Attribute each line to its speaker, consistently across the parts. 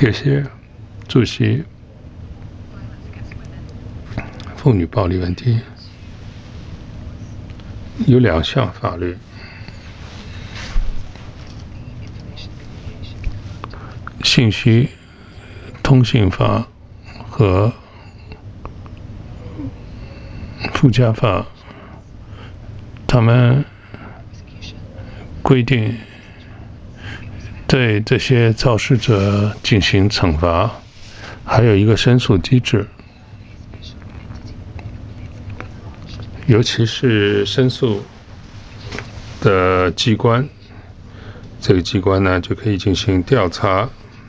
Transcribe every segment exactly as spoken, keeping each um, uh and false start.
Speaker 1: 谢谢主席。妇女暴力问题有两项法律，信息通信法和附加法，他们规定对这些肇事者进行惩罚，还有一个申诉机制，尤其是申诉的机关，这个机关呢就可以进行调查，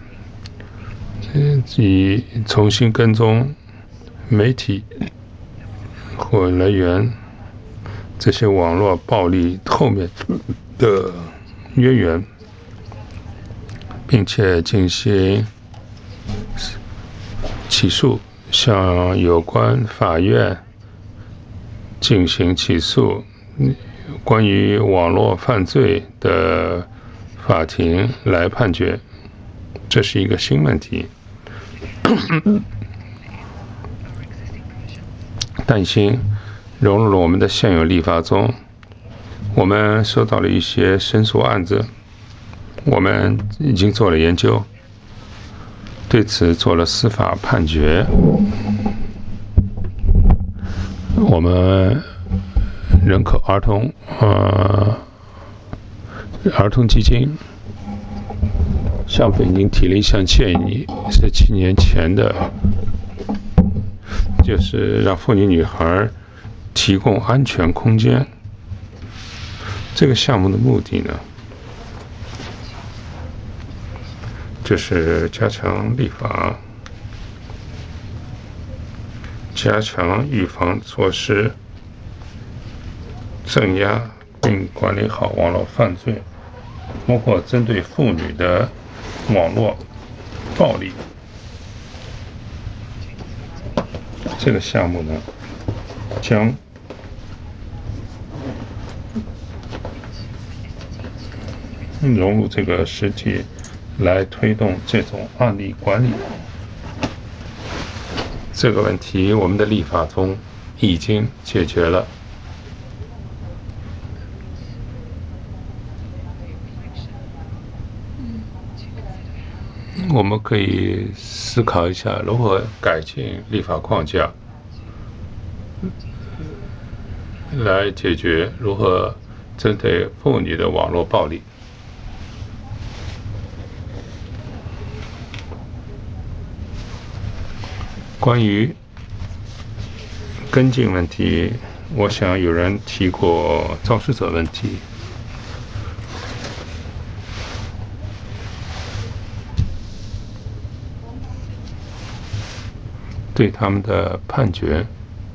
Speaker 1: 以重新跟踪媒体或人员这些网络暴力后面的渊源，并且进行起诉，向有关法院进行起诉，关于网络犯罪的法庭来判决，这是一个新问题。但新融入了我们的现有立法中，我们收到了一些申诉案子，我们已经做了研究，对此做了司法判决。我们人口儿童呃儿童基金向北京提了一项建议，是七年前的，就是让妇女女孩提供安全空间。这个项目的目的呢，就是加强立法，加强预防措施，镇压并管理好网络犯罪，包括针对妇女的网络暴力。这个项目呢，将融入这个实际来推动这种案例管理。这个问题我们的立法中已经解决了。我们可以思考一下如何改进立法框架，来解决如何针对妇女的网络暴力。关于跟进问题，我想有人提过肇事者问题。对他们的判决，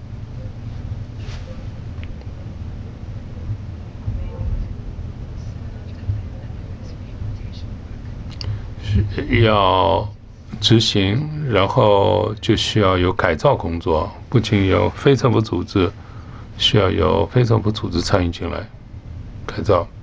Speaker 1: 要执行，然后就需要有改造工作，不仅有非政府组织，需要有非政府组织参与进来改造。